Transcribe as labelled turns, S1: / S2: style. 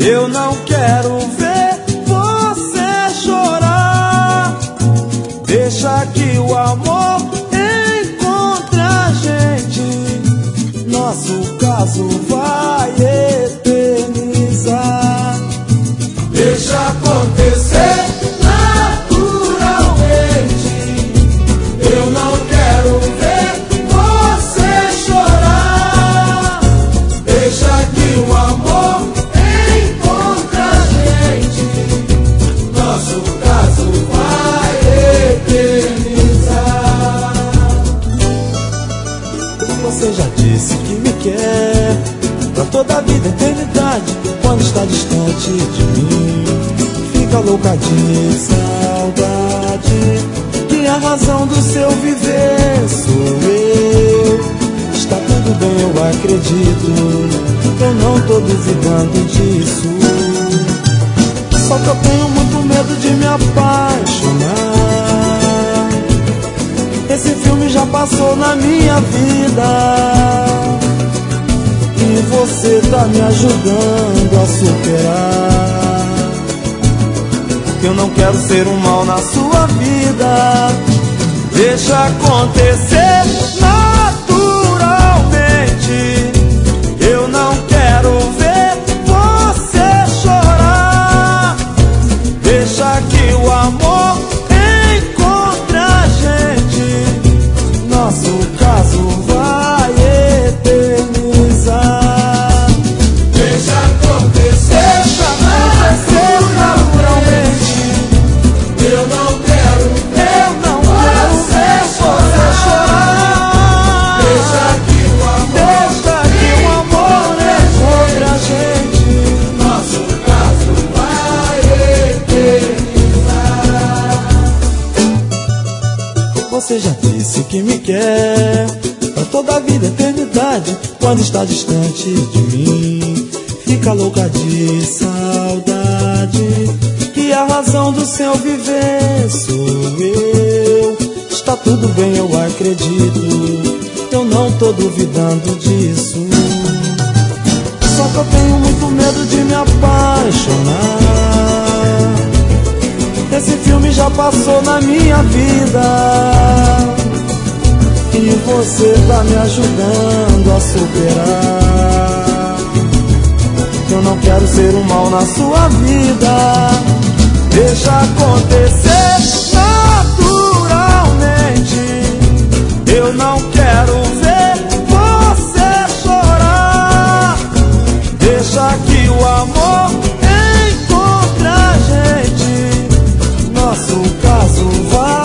S1: Eu não quero ver você chorar. Deixa que o amor encontre a gente. Nosso caso vai eternizar. Deixa acontecer naturalmente. Eu não quero ver você chorar. Deixa que o amor encontre a gente. Nosso caso vai eternizar. Você já disse que me quer pra toda a vida, eternidade. Quando está distante de mim, fica louca de saudade. Que a razão do seu viver sou eu. Está tudo bem, eu acredito. Eu não tô duvidando disso. Só que eu tenho muito medo de me apaixonar. Esse filme já passou na minha vida. E você tá me ajudando a superar. Eu não quero ser um mal na sua vida. Deixa acontecer naturalmente. Eu não quero ver você chorar. Deixa que o amor encontre a gente. Nosso caso vai eternizar. Você já disse que me quer pra toda a vida, eternidade. Quando está distante de mim, fica louca de saudade. Que a razão do seu viver sou eu. Está tudo bem, eu acredito. Eu não tô duvidando disso. Só que eu tenho muito medo de me apaixonar. Esse filme já passou na minha vida. E você tá me ajudando a superar. Eu não quero ser um mal na sua vida. Deixa acontecer naturalmente. Eu não quero ver você chorar. Deixa que o amor encontre a gente. Nosso caso vai